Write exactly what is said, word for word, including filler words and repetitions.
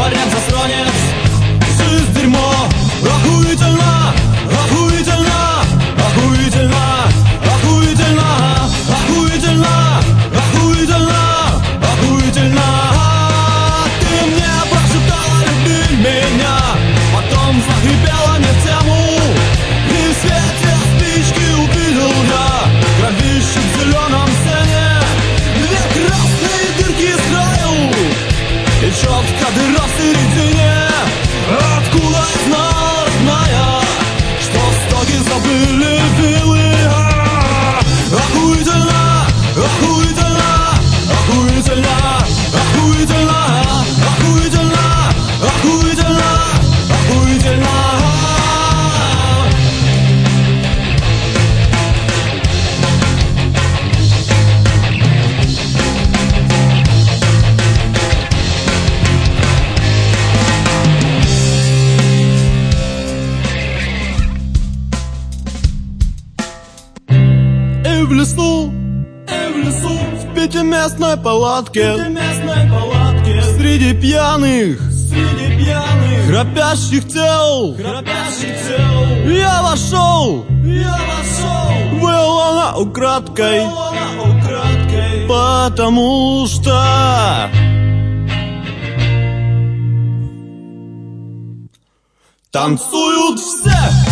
парень засранец. Жизнь дерьмо, охуительно, охуительно, охуительно, охуительно, охуительно, охуительно, охуительно. Ты мне прошептала: люби меня, потом захрипела не в тему. И в свете спички увидел я кровищу в зеленом сене. Две красные дырки с краю и четко дыра в середине. Откуда я знал, родная, что стоки забыли вилы? Охуительно, охуительно, охуительно, охуительно, охуительно, охуительно, охуительно. И в лесу, и в лесу, в пятиместной палатке, в пятиместной палатке, среди пьяных, среди пьяных, храпящих тел, храпящих тел, я вошел, я вошел, вывел она украдкой, вывел она украдкой, потому что танцуют все.